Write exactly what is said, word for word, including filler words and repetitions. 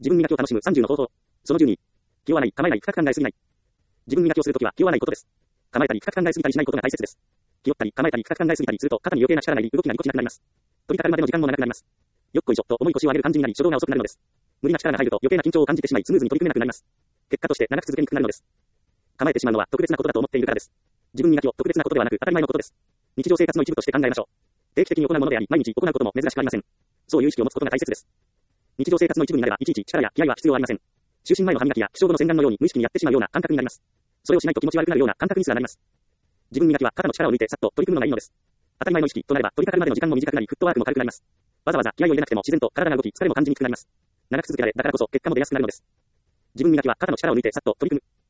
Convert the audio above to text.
自分磨きを楽しむさんじゅうの方法。そのじゅうに。気負わない、構えない、深く考えすぎない。自分磨きをするときは気負わないことです。構えたり深く考えすぎたりしないことが大切です。気負ったり構えたり深く考えすぎたりすると肩に余計な力が入り動きがぎこちなくなります。取り掛かるまでの時間も長くなります。よっこいしょと重い腰を上げる感じになり初動が遅くなるのです。無理な力が入ると余計な緊張を感じてしまいスムーズに取り組めなくなります。結果として長く続けにくくなるのです。構えてしまうのは特別なことだと思っているからです。自分磨きを特別なことではなく当たり前のことです。日常生活の一部として考えましょう。定期的に行うものであり毎日行うことも珍しくありません。そういう意識を持つことが大切です。日常生活の一部になればいちいち力や気合は必要ありません。就寝前の歯磨きや起床後の洗顔のように無意識にやってしまうような感覚になります。それをしないと気持ち悪くなるような感覚にすらなります。自分磨きは肩の力を抜いてさっと取り組むのがいいのです。当たり前の意識となれば取り掛かるまでの時間も短くなりフットワークも軽くなります。わざわざ気合を入れなくても自然と体が動き疲れも感じにくくなります。長く続けられだからこそ結果も出やすくなるのです。自分磨きは肩の力を抜いてさっと取り組む。